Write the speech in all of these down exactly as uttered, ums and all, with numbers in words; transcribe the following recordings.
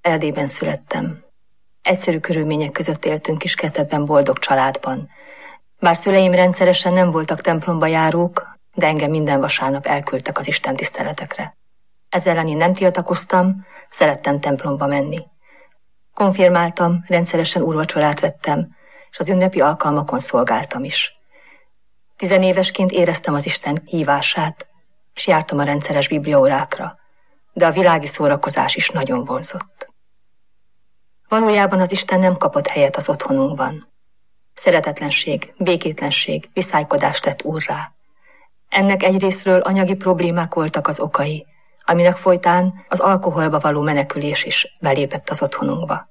Erdélyben születtem. Egyszerű körülmények között éltünk is kezdetben boldog családban. Bár szüleim rendszeresen nem voltak templomba járók, de engem minden vasárnap elküldtek az istentiszteletekre. Ezzel ellen én nem tiltakoztam, szerettem templomba menni. Konfirmáltam, rendszeresen úrvacsorát vettem, és az ünnepi alkalmakon szolgáltam is. Tizenévesként éreztem az Isten hívását, és jártam a rendszeres bibliaórákra, de a világi szórakozás is nagyon vonzott. Valójában az Isten nem kapott helyet az otthonunkban. Szeretetlenség, békétlenség, viszálykodás lett úrrá. Ennek egyrészről anyagi problémák voltak az okai, aminek folytán az alkoholba való menekülés is belépett az otthonunkba.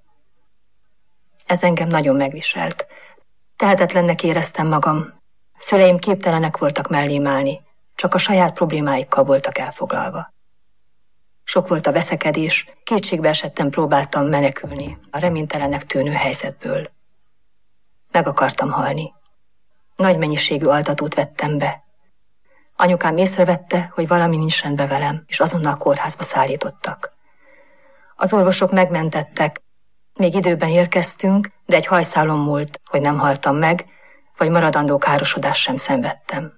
Ez engem nagyon megviselt. Tehetetlennek éreztem magam. Szüleim képtelenek voltak mellém állni, csak a saját problémáikkal voltak elfoglalva. Sok volt a veszekedés, kétségbe esetten próbáltam menekülni a reménytelennek tűnő helyzetből. Meg akartam halni. Nagy mennyiségű altatót vettem be. Anyukám észrevette, hogy valami nincs rendben velem, és azonnal kórházba szállítottak. Az orvosok megmentettek, még időben érkeztünk, de egy hajszálon múlt, hogy nem haltam meg, vagy maradandó károsodást sem szenvedtem.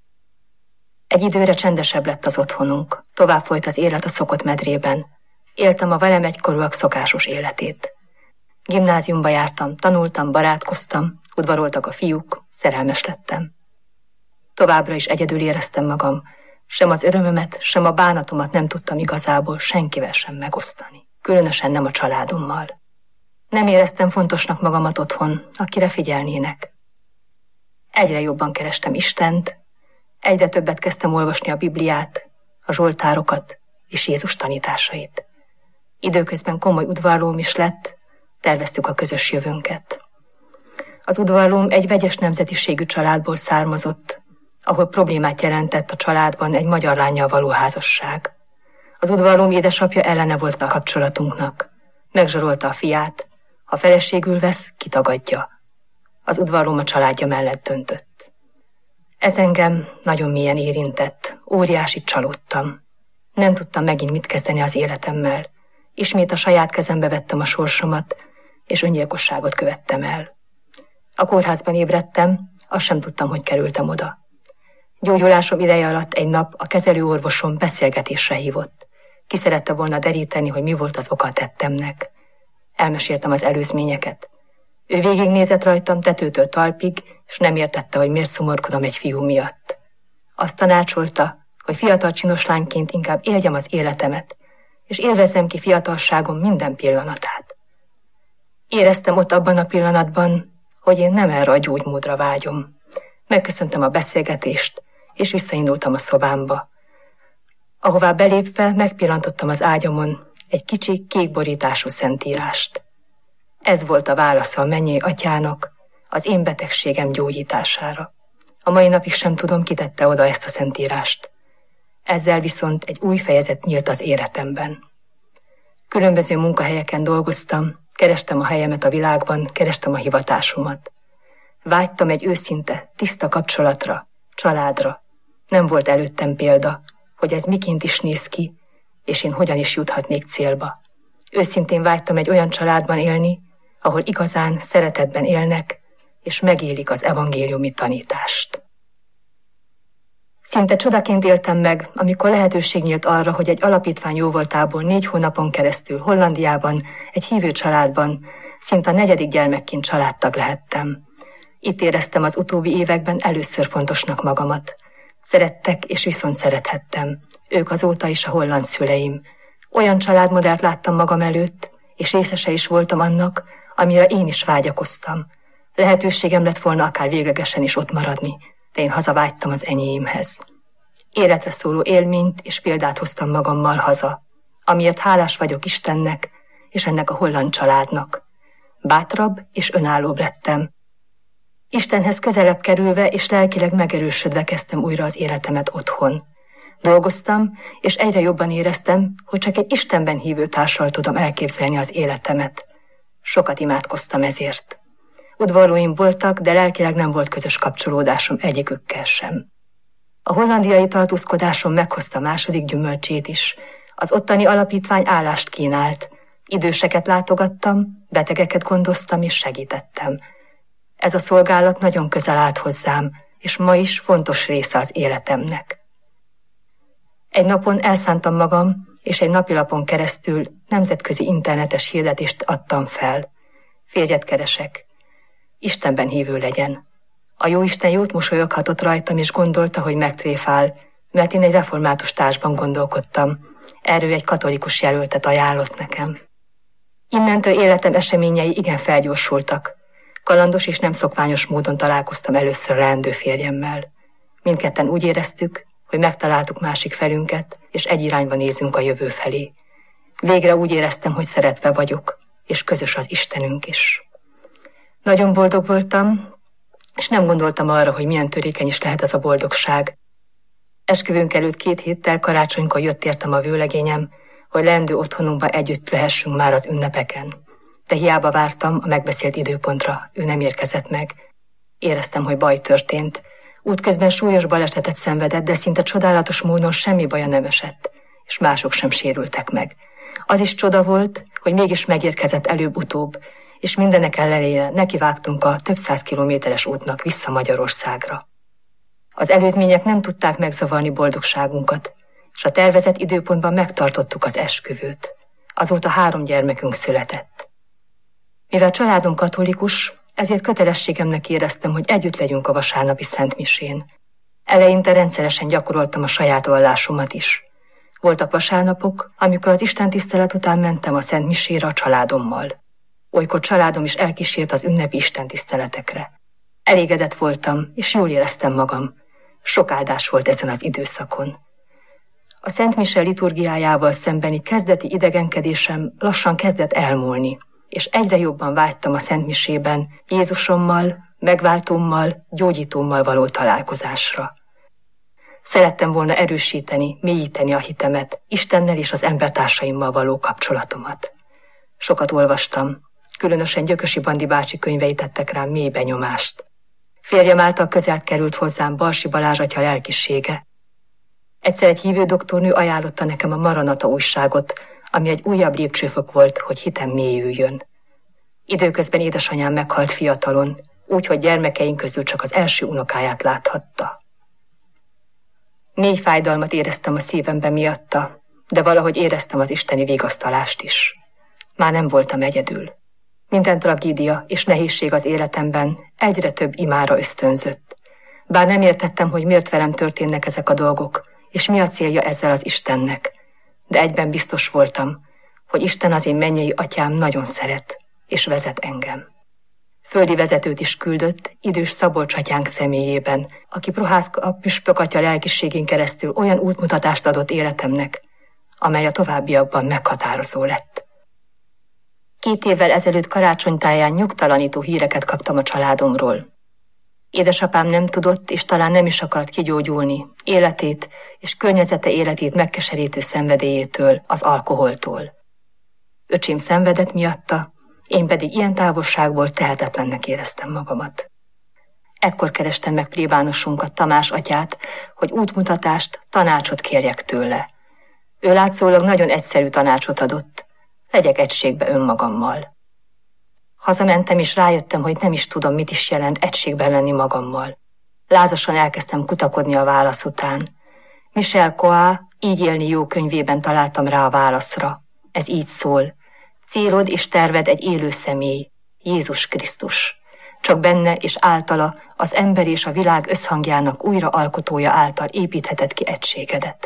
Egy időre csendesebb lett az otthonunk, tovább folyt az élet a szokott medrében. Éltem a velem egykorúak szokásos életét. Gimnáziumba jártam, tanultam, barátkoztam, udvaroltak a fiúk, szerelmes lettem. Továbbra is egyedül éreztem magam, sem az örömömet, sem a bánatomat nem tudtam igazából senkivel sem megosztani, különösen nem a családommal. Nem éreztem fontosnak magamat otthon, akire figyelnének. Egyre jobban kerestem Istent, egyre többet kezdtem olvasni a Bibliát, a zsoltárokat és Jézus tanításait. Időközben komoly udvarlóm is lett, terveztük a közös jövőnket. Az udvarlóm egy vegyes nemzetiségű családból származott, ahol problémát jelentett a családban egy magyar lánnyal való házasság. Az udvarlóm édesapja ellene volt a kapcsolatunknak. Megzsarolta a fiát, ha feleségül vesz, kitagadja. Az udvarlóm a családja mellett döntött. Ez engem nagyon mélyen érintett, óriásit csalódtam. Nem tudtam megint mit kezdeni az életemmel. Ismét a saját kezembe vettem a sorsomat, és öngyilkosságot követtem el. A kórházban ébredtem, azt sem tudtam, hogy kerültem oda. Gyógyulásom ideje alatt egy nap a kezelőorvosom beszélgetésre hívott. Ki szerette volna deríteni, hogy mi volt az oka a tettemnek. Elmeséltem az előzményeket. Ő végignézett rajtam tetőtől talpig, és nem értette, hogy miért szomorkodom egy fiú miatt. Azt tanácsolta, hogy fiatal csinos lányként inkább éljem az életemet, és élvezzem ki fiatalságom minden pillanatát. Éreztem ott abban a pillanatban, hogy én nem erre a gyógymódra vágyom. Megköszöntem a beszélgetést, és visszaindultam a szobámba. Ahová belépve megpillantottam az ágyamon egy kicsi kékborítású szentírást. Ez volt a válasza a mennyei atyának az én betegségem gyógyítására. A mai napig sem tudom, ki tette oda ezt a szentírást. Ezzel viszont egy új fejezet nyílt az életemben. Különböző munkahelyeken dolgoztam, kerestem a helyemet a világban, kerestem a hivatásomat. Vágytam egy őszinte, tiszta kapcsolatra, családra. Nem volt előttem példa, hogy ez miként is néz ki, és én hogyan is juthatnék célba. Őszintén vágytam egy olyan családban élni, ahol igazán szeretetben élnek, és megélik az evangéliumi tanítást. Szinte csodaként éltem meg, amikor lehetőség nyílt arra, hogy egy alapítvány jóvoltából négy hónapon keresztül Hollandiában, egy hívő családban, szinte a negyedik gyermekként családtag lehettem. Itt éreztem az utóbbi években először fontosnak magamat. Szerettek, és viszont szerethettem. Ők azóta is a holland szüleim. Olyan családmodellt láttam magam előtt, és részese is voltam annak, amire én is vágyakoztam. Lehetőségem lett volna akár véglegesen is ott maradni, de én hazavágytam az enyémhez. Életre szóló élményt és példát hoztam magammal haza, amiért hálás vagyok Istennek és ennek a holland családnak. Bátrabb és önállóbb lettem. Istenhez közelebb kerülve és lelkileg megerősödve kezdtem újra az életemet otthon. Dolgoztam, és egyre jobban éreztem, hogy csak egy Istenben hívő társal tudom elképzelni az életemet. Sokat imádkoztam ezért. Udvarlóim voltak, de lelkileg nem volt közös kapcsolódásom egyikükkel sem. A hollandiai tartózkodásom meghozta második gyümölcsét is. Az ottani alapítvány állást kínált, Időseket látogattam, betegeket gondoztam és segítettem. Ez a szolgálat nagyon közel állt hozzám, és ma is fontos része az életemnek. Egy napon elszántam magam, és egy napilapon keresztül nemzetközi internetes hirdetést adtam fel. Férjet keresek. Istenben hívő legyen. A jóisten jót mosolyoghatott rajtam, és gondolta, hogy megtréfál, mert én egy református társban gondolkodtam. Erről egy katolikus jelöltet ajánlott nekem. Innentől életem eseményei igen felgyorsultak. Kalandos és nem szokványos módon találkoztam először leendő férjemmel. Mindketten úgy éreztük, hogy megtaláltuk másik felünket, és egy irányba nézünk a jövő felé. Végre úgy éreztem, hogy szeretve vagyok, és közös az Istenünk is. Nagyon boldog voltam, és nem gondoltam arra, hogy milyen törékeny is lehet ez a boldogság. Esküvőnk előtt két héttel karácsonykor jött értem a vőlegényem, hogy leendő otthonunkba együtt lehessünk már az ünnepeken. De hiába vártam a megbeszélt időpontra, ő nem érkezett meg. Éreztem, hogy baj történt. Útközben súlyos balesetet szenvedett, de szinte csodálatos módon semmi baja nem esett, és mások sem sérültek meg. Az is csoda volt, hogy mégis megérkezett előbb-utóbb, és mindenek ellenére nekivágtunk a több száz kilométeres útnak vissza Magyarországra. Az előzmények nem tudták megzavarni boldogságunkat, és a tervezett időpontban megtartottuk az esküvőt. Azóta három gyermekünk született. Mivel családom katolikus, ezért kötelességemnek éreztem, hogy együtt legyünk a vasárnapi szentmisén. Eleinte rendszeresen gyakoroltam a saját vallásomat is. Voltak vasárnapok, amikor az istentisztelet után mentem a szentmisére a családommal. Olykor családom is elkísért az ünnepi istentiszteletekre. Elégedett voltam, és jól éreztem magam. Sok áldás volt ezen az időszakon. A szentmise liturgiájával szembeni kezdeti idegenkedésem lassan kezdett elmúlni, és egyre jobban vágytam a szentmisében Jézusommal, megváltómmal, gyógyítómmal való találkozásra. Szerettem volna erősíteni, mélyíteni a hitemet, Istennel és az embertársaimmal való kapcsolatomat. Sokat olvastam, különösen Gyökösi Bandi bácsi könyvei tettek rám mély benyomást. Férjem által közel került hozzám Balsi Balázs atya lelkisége. Egyszer egy hívő doktornő ajánlotta nekem a Maranata újságot, ami egy újabb lépcsőfok volt, hogy hitem mélyüljön. Időközben édesanyám meghalt fiatalon, úgy, hogy gyermekeink közül csak az első unokáját láthatta. Mély fájdalmat éreztem a szívemben miatta, de valahogy éreztem az isteni vigasztalást is. Már nem voltam egyedül. Minden tragédia és nehézség az életemben egyre több imára ösztönzött. Bár nem értettem, hogy miért velem történnek ezek a dolgok, és mi a célja ezzel az Istennek, de egyben biztos voltam, hogy Isten az én mennyei atyám nagyon szeret, és vezet engem. Földi vezetőt is küldött, idős Szabolcs atyánk személyében, aki Prohászka püspök atya lelkiségén keresztül olyan útmutatást adott életemnek, amely a továbbiakban meghatározó lett. Két évvel ezelőtt karácsonytáján nyugtalanító híreket kaptam a családomról. Édesapám nem tudott, és talán nem is akart kigyógyulni életét és környezete életét megkeserítő szenvedélyétől, az alkoholtól. Öcsém szenvedett miatta, én pedig ilyen távolságból tehetetlennek éreztem magamat. Ekkor kerestem meg plébánosunkat, Tamás atyát, hogy útmutatást, tanácsot kérjek tőle. Ő látszólag nagyon egyszerű tanácsot adott, legyek egységbe önmagammal. Hazamentem, és rájöttem, hogy nem is tudom, mit is jelent egységben lenni magammal. Lázasan elkezdtem kutakodni a válasz után. Michel Coa Így élni jó könyvében találtam rá a válaszra. Ez így szól: célod és terved egy élő személy, Jézus Krisztus. Csak benne és általa az ember és a világ összhangjának újra alkotója által építheted ki egységedet.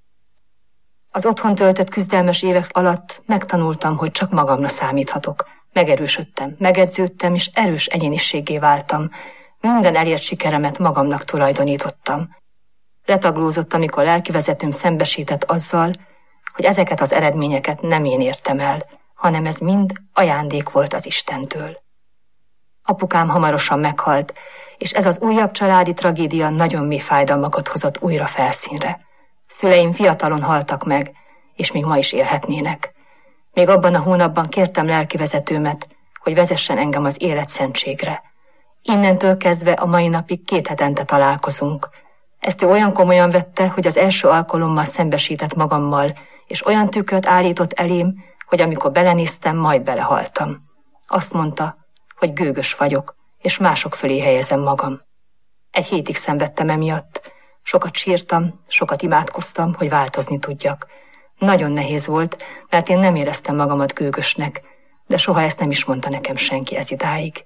Az otthon töltött küzdelmes évek alatt megtanultam, hogy csak magamra számíthatok. Megerősödtem, megedződtem, és erős egyéniséggé váltam. Minden elért sikeremet magamnak tulajdonítottam. Letaglózott, amikor lelkivezetőm szembesített azzal, hogy ezeket az eredményeket nem én értem el, hanem ez mind ajándék volt az Istentől. Apukám hamarosan meghalt, és ez az újabb családi tragédia nagyon mély fájdalmakat hozott újra felszínre. Szüleim fiatalon haltak meg, és még ma is élhetnének. Még abban a hónapban kértem lelkivezetőmet, hogy vezessen engem az életszentségre. Innentől kezdve a mai napig két hetente találkozunk. Ezt ő olyan komolyan vette, hogy az első alkalommal szembesített magammal, és olyan tükröt állított elém, hogy amikor belenéztem, majd belehaltam. Azt mondta, hogy gőgös vagyok, és mások fölé helyezem magam. Egy hétig szenvedtem emiatt. Sokat sírtam, sokat imádkoztam, hogy változni tudjak. Nagyon nehéz volt, mert én nem éreztem magamat gőgösnek, de soha ezt nem is mondta nekem senki ez idáig.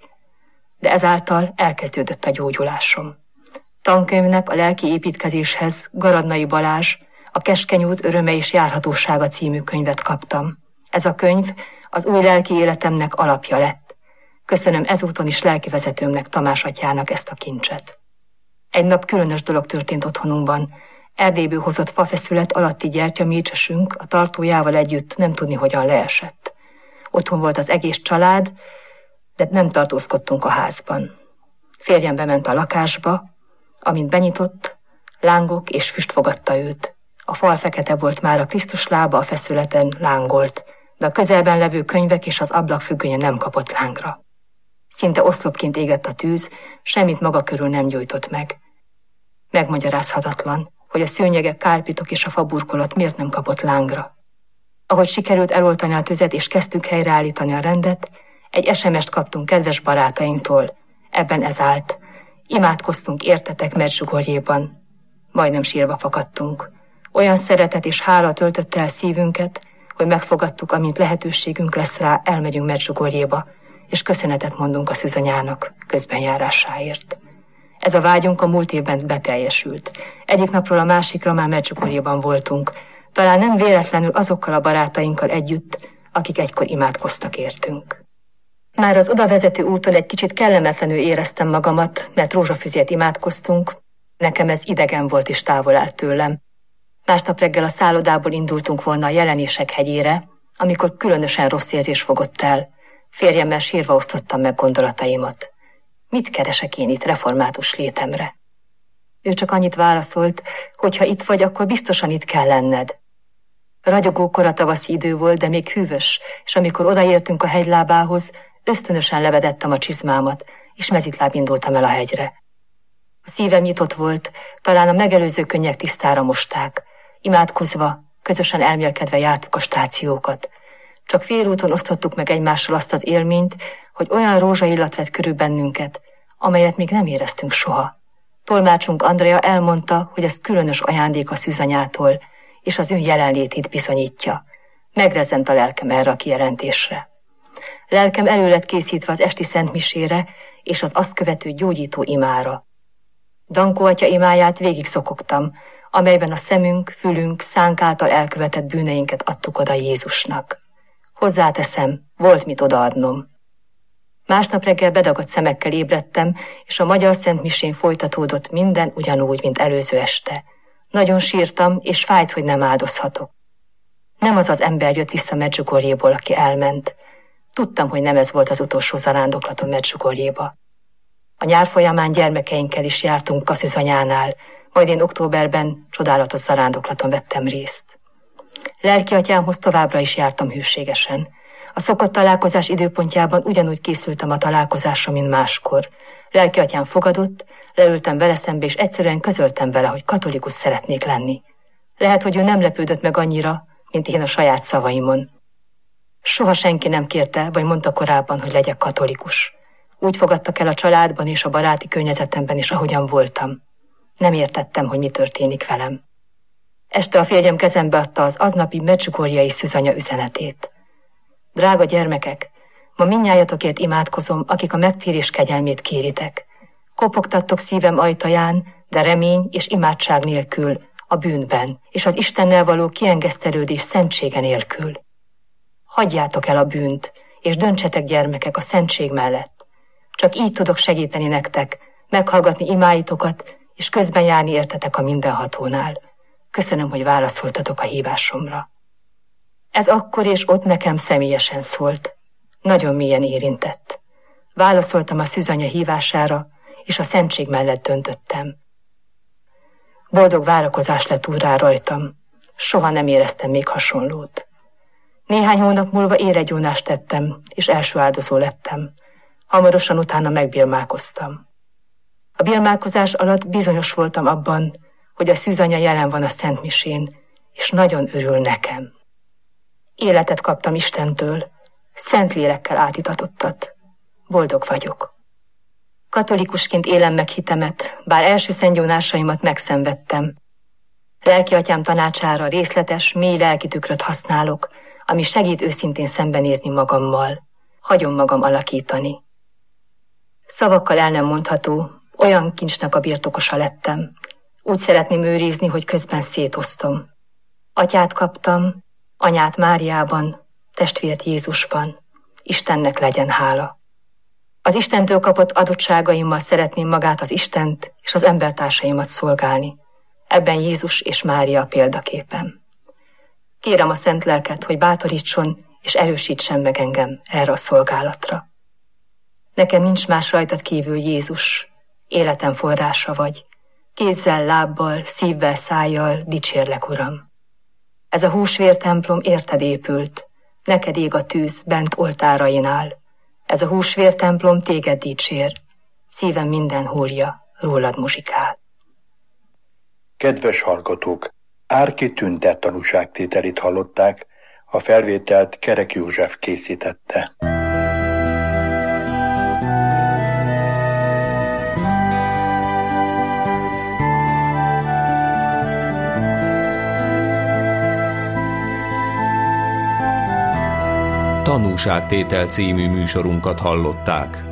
De ezáltal elkezdődött a gyógyulásom. Tankönyvnek a lelki építkezéshez Garadnai Balázs a Keskeny út öröme és járhatósága című könyvet kaptam. Ez a könyv az új lelki életemnek alapja lett. Köszönöm ezúton is lelkivezetőmnek, Tamás atyának ezt a kincset. Egy nap különös dolog történt otthonunkban. Erdélyből hozott fafeszület alatti gyertyamécsesünk a tartójával együtt nem tudni, hogyan leesett. Otthon volt az egész család, de nem tartózkodtunk a házban. Férjem bement a lakásba, amint benyitott, lángok és füst fogadta őt. A fal fekete volt már, a Krisztus lába a feszületen lángolt, de a közelben levő könyvek és az ablak függönye nem kapott lángra. Szinte oszlopként égett a tűz, semmit maga körül nem gyújtott meg. Megmagyarázhatatlan, hogy a szőnyegek, kárpitok és a faburkolat miért nem kapott lángra. Ahogy sikerült eloltani a tüzet és kezdtük helyreállítani a rendet, egy es em est kaptunk kedves barátainktól. Ebben ez állt. Imádkoztunk értetek Medjugorjéban. Majdnem sírva fakadtunk. Olyan szeretet és hála töltötte el szívünket, hogy megfogadtuk, amint lehetőségünk lesz rá, elmegyünk Medjugorjéba, és köszönetet mondunk a szűzanyának közbenjárásáért. Ez a vágyunk a múlt évben beteljesült. Egyik napról a másikra már Medjugorjéban voltunk, talán nem véletlenül azokkal a barátainkkal együtt, akik egykor imádkoztak értünk. Már az odavezető úton egy kicsit kellemetlenül éreztem magamat, mert rózsafüzért imádkoztunk, nekem ez idegen volt és távol állt tőlem. Másnap reggel a szállodából indultunk volna a Jelenések hegyére, amikor különösen rossz érzés fogott el. Férjemmel sírva osztottam meg gondolataimat. Mit keresek én itt református létemre? Ő csak annyit válaszolt, hogy ha itt vagy, akkor biztosan itt kell lenned. Ragyogó koratavaszi idő volt, de még hűvös, és amikor odaértünk a hegylábához, ösztönösen levedettem a csizmámat, és mezitláb indultam el a hegyre. A szívem nyitott volt, talán a megelőző könnyek tisztára mosták. Imádkozva, közösen elmélkedve jártuk a stációkat. Csak félúton osztottuk meg egymással azt az élményt, hogy olyan rózsaillat vett körül bennünket, amelyet még nem éreztünk soha. Tolmácsunk Andrea elmondta, hogy ez különös ajándék a szűzanyától, és az ő jelenlétét bizonyítja. Megrezent a lelkem erre a kijelentésre. Lelkem elő lett készítve az esti szentmisére és az azt követő gyógyító imára. Dankó atya imáját végig szokogtam, amelyben a szemünk, fülünk, szánk által elkövetett bűneinket adtuk oda Jézusnak. Hozzáteszem, volt mit odaadnom. Másnap reggel bedagadt szemekkel ébredtem, és a magyar szentmisén folytatódott minden ugyanúgy, mint előző este. Nagyon sírtam, és fájt, hogy nem áldozhatok. Nem az az ember jött vissza Medjugorjéból, aki elment. Tudtam, hogy nem ez volt az utolsó zarándoklatom Medjugorjéba. A nyár folyamán gyermekeinkkel is jártunk Kaszüzanyánál, majd én októberben csodálatos zarándoklaton vettem részt. Lelkiatyámhoz továbbra is jártam hűségesen. A szokott találkozás időpontjában ugyanúgy készültem a találkozásra, mint máskor. Lelkiatyám fogadott, leültem vele szembe, és egyszerűen közöltem vele, hogy katolikus szeretnék lenni. Lehet, hogy ő nem lepődött meg annyira, mint én a saját szavaimon. Soha senki nem kérte, vagy mondta korábban, hogy legyek katolikus. Úgy fogadtak el a családban és a baráti környezetemben is, ahogyan voltam. Nem értettem, hogy mi történik velem. Este a férjem kezembe adta az aznapi medjugorjei szűzanya üzenetét. Drága gyermekek, ma mindnyájatokért imádkozom, akik a megtérés kegyelmét kéritek. Kopogtattok szívem ajtaján, de remény és imádság nélkül, a bűnben, és az Istennel való kiengesztelődés szentsége nélkül. Hagyjátok el a bűnt, és döntsetek, gyermekek, a szentség mellett. Csak így tudok segíteni nektek, meghallgatni imáitokat, és közben járni értetek a mindenhatónál. Köszönöm, hogy válaszoltatok a hívásomra. Ez akkor és ott nekem személyesen szólt. Nagyon mélyen érintett. Válaszoltam a szűzanya hívására, és a szentség mellett döntöttem. Boldog várakozás lett úrrá rajtam. Soha nem éreztem még hasonlót. Néhány hónap múlva éregyónást tettem, és első áldozó lettem. Hamarosan utána megbirmálkoztam. A birmálkozás alatt bizonyos voltam abban, hogy a szűzanya jelen van a szentmisén, és nagyon örül nekem. Életet kaptam Istentől, Szentlélekkel átítatottat. Boldog vagyok. Katolikusként élem meg hitemet, bár első szentgyónásaimat megszenvedtem. Lelki atyám tanácsára részletes, mély lelki tükröt használok, ami segít őszintén szembenézni magammal. Hagyom magam alakítani. Szavakkal el nem mondható, olyan kincsnek a birtokosa lettem. Úgy szeretném őrizni, hogy közben szétosztom. Atyát kaptam, anyát Máriában, testvért Jézusban. Istennek legyen hála. Az Istentől kapott adottságaimmal szeretném magát, az Istent és az embertársaimat szolgálni. Ebben Jézus és Mária példaképen. Kérem a Szent Lelket, hogy bátorítson és erősítsen meg engem erre a szolgálatra. Nekem nincs más rajtad kívül, Jézus, életem forrása vagy. Kézzel, lábbal, szívvel, szájjal dicsérlek, Uram. Ez a húsvértemplom érted épült, neked ég a tűz bent oltárainál. Ez a húsvértemplom téged dicsér, szívem minden húrja rólad muzsikál. Kedves hallgatók, Árki Tünde tanúságtételét hallották, a felvételt Kerek József készítette. Tanúságtétel című műsorunkat hallották.